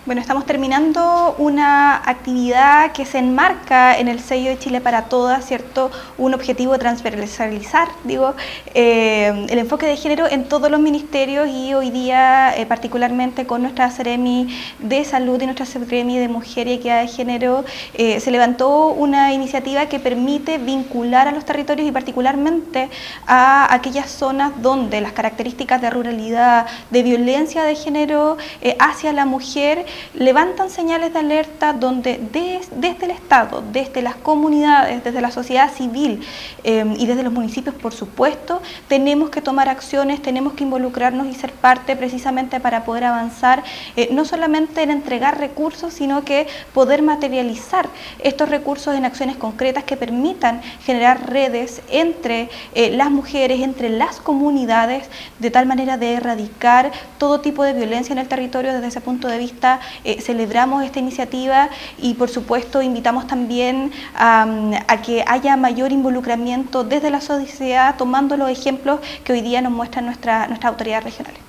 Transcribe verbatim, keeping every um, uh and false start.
Bueno, estamos terminando una actividad que se enmarca en el sello de Chile para Todas, ¿cierto? Un objetivo transversalizar, digo, eh, el enfoque de género en todos los ministerios y hoy día eh, particularmente con nuestra Seremi de Salud y nuestra Seremi de Mujer y Equidad de Género, eh, se levantó una iniciativa que permite vincular a los territorios y particularmente a aquellas zonas donde las características de ruralidad, de violencia de género eh, hacia la mujer levantan señales de alerta donde des, desde el Estado, desde las comunidades, desde la sociedad civil eh, y desde los municipios, por supuesto, tenemos que tomar acciones, tenemos que involucrarnos y ser parte precisamente para poder avanzar, eh, no solamente en entregar recursos, sino que poder materializar estos recursos en acciones concretas que permitan generar redes entre eh, las mujeres, entre las comunidades, de tal manera de erradicar todo tipo de violencia en el territorio. Desde ese punto de vista, Eh, celebramos esta iniciativa y por supuesto invitamos también um, a que haya mayor involucramiento desde la sociedad, tomando los ejemplos que hoy día nos muestran nuestra, nuestras autoridades regionales.